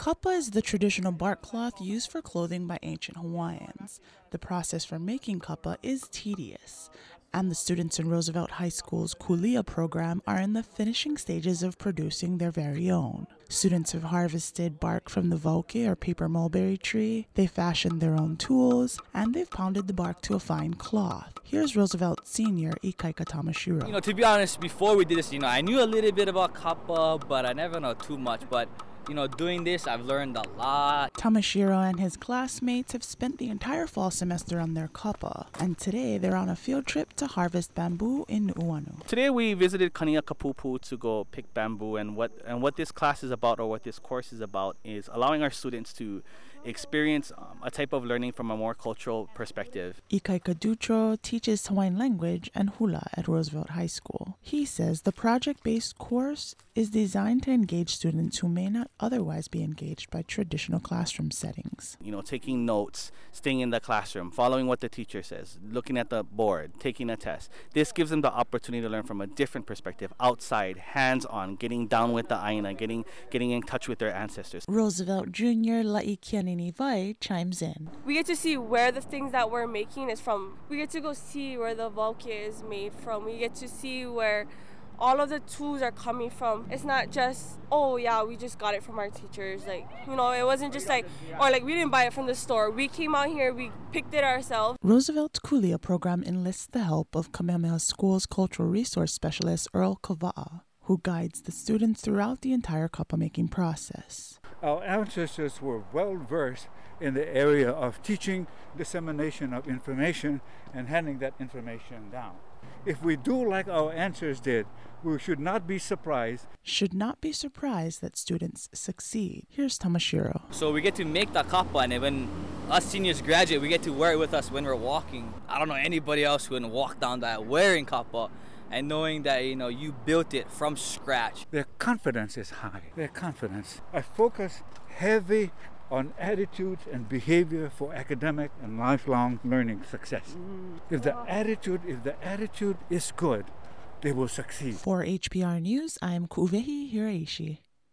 Kapa is the traditional bark cloth used for clothing by ancient Hawaiians. The process for making kapa is tedious, and the students in Roosevelt High School's Kulia program are in the finishing stages of producing their very own. Students have harvested bark from the vauke or paper mulberry tree, they fashioned their own tools, and they've pounded the bark to a fine cloth. Here's Roosevelt Senior Ikaika Tamashiro. To be honest, before we did this, I knew a little bit about kapa, but I never know too much. But doing this, I've learned a lot. Tamashiro and his classmates have spent the entire fall semester on their kapa, and today they're on a field trip to harvest bamboo in Nu'uanu. Today we visited Kaniakapupu to go pick bamboo, and what this class is about, or what this course is about, is allowing our students to experience a type of learning from a more cultural perspective. Ikaika Dutro teaches Hawaiian language and hula at Roosevelt High School. He says the project-based course is designed to engage students who may not otherwise be engaged by traditional classroom settings. Taking notes, staying in the classroom, following what the teacher says, looking at the board, taking a test. This gives them the opportunity to learn from a different perspective, outside, hands-on, getting down with the aina, getting in touch with their ancestors. Roosevelt Jr. Laikianini Vai chimes in. We get to see where the things that we're making is from. We get to go see where the vauke is made from. We get to see where all of the tools are coming from. It's not just, oh yeah, we just got it from our teachers. It wasn't just we didn't buy it from the store. We came out here, we picked it ourselves. Roosevelt's Kulia program enlists the help of Kamehameha School's cultural resource specialist Earl Kava'a, who guides the students throughout the entire kapa making process. Our ancestors were well versed in the area of teaching, dissemination of information, and handing that information down. If we do like our ancestors did, we should not be surprised. That students succeed. Here's Tamashiro. So we get to make the kapa, and then when us seniors graduate, we get to wear it with us when we're walking. I don't know anybody else who would walk down that wearing kapa and knowing that you built it from scratch. Their confidence is high. I focus heavy on attitudes and behavior for academic and lifelong learning success. If the attitude is good, they will succeed. For HPR News, I'm Kuvehi Hiraishi.